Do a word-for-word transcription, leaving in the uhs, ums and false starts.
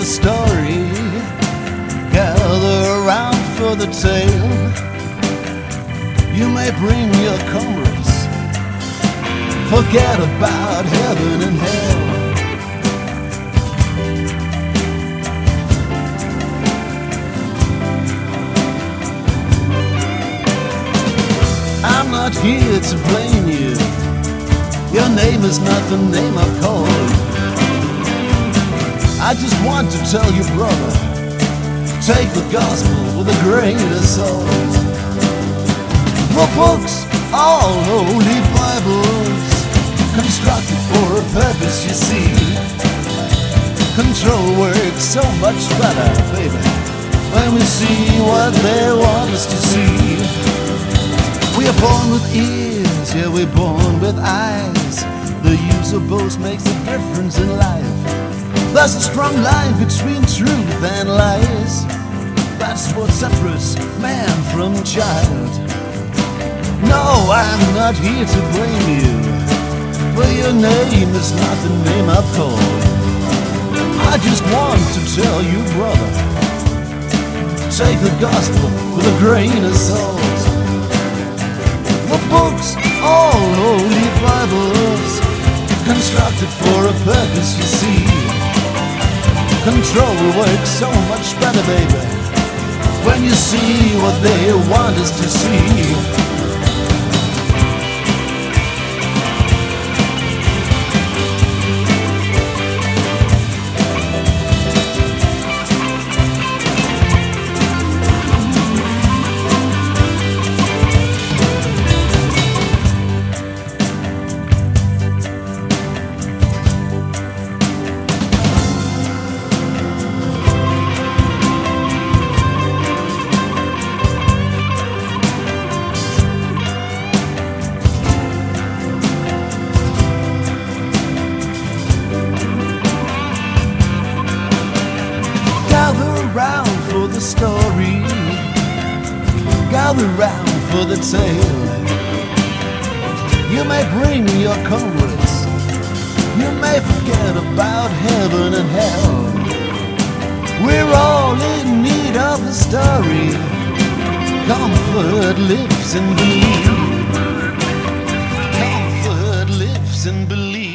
the story. Gather around for the tale. You may bring your comrades. Forget about heaven and hell. I'm not here to blame you. Your name is not the name I've called. I just want to tell you, brother, take the gospel with a grain of salt. The books, all holy Bibles, constructed for a purpose, you see. Control works so much better, baby, when we see what they want us to see. We are born with ears, yeah, we're born with eyes. The use of both makes a difference in life. There's a strong line between truth and lies. That's what separates man from child. No, I'm not here to blame you, for your name is not the name I've called. I just want to tell you, brother, take the gospel with a grain of salt. The books, all holy Bibles, constructed for a purpose, you see. Control works so much better, baby, when you see what they want us to see. Gather round for the story. Gather round for the tale. You may bring your comrades. You may forget about heaven and hell. We're all in need of a story. Comfort lives in belief. Comfort lives in belief.